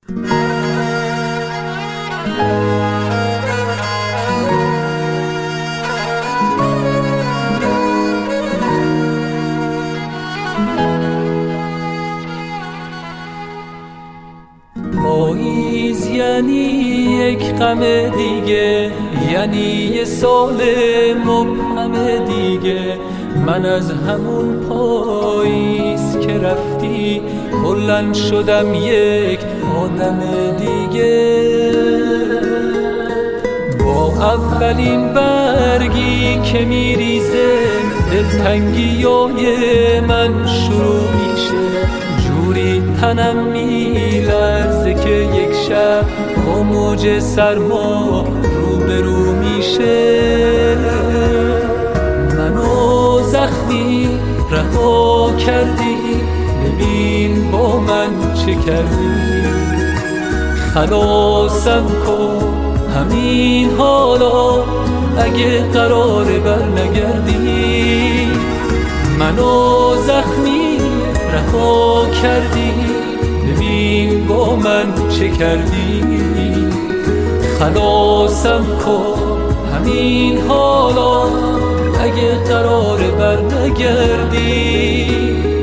پاییز یعنی یک غم دیگه، یعنی یه سال مبهم دیگه. من از همون پاییز که رفتی کلن شدم یک آدم دیگه. با اولین برگی که میریزه دلتنگیای من شروع میشه. جوری تنم میلرزه که یک شب با موج سرما روبرو میشه. منو زخمی رها کردی، ببین با من چه کردی. خلاصم کن همین حالا اگه قراره بر نگردی. منو زخمی رها کردی، ببین با من چه کردی. خلاصم کن همین حالا اگه قراره بر نگردی.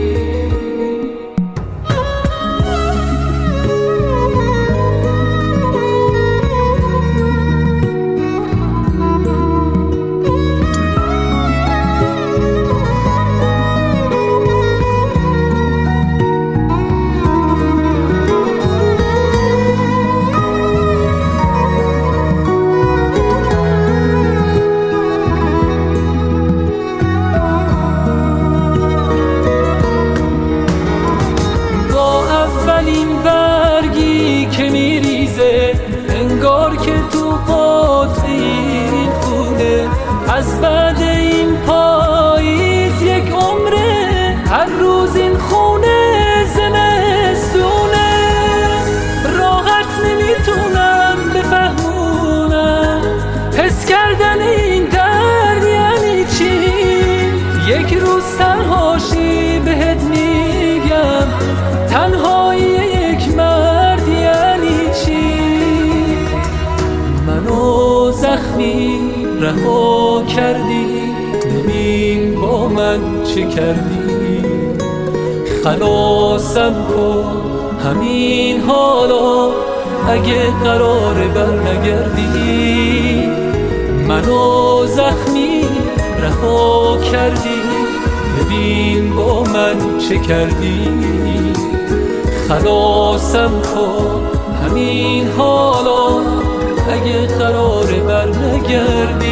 که میریزه انگار که تو قطب این خونه. از بعد این پاییز یک عمره، هر روز این خونه زمستونه. راحت نمیتونم بفهمونم حس کردن این درد یعنی چی. یک روز تنهاشی بهت میگم تنهایی یک مرد یعنی چی. منو زخمی رها کردی، ببین با من چه کردی. خلاصم کن همین حالا اگه قراره بر نگردی. منو زخمی رها کردی، ببین با من چه کردی. خلاصم کن همین حالا اگه قراره بر نگردی.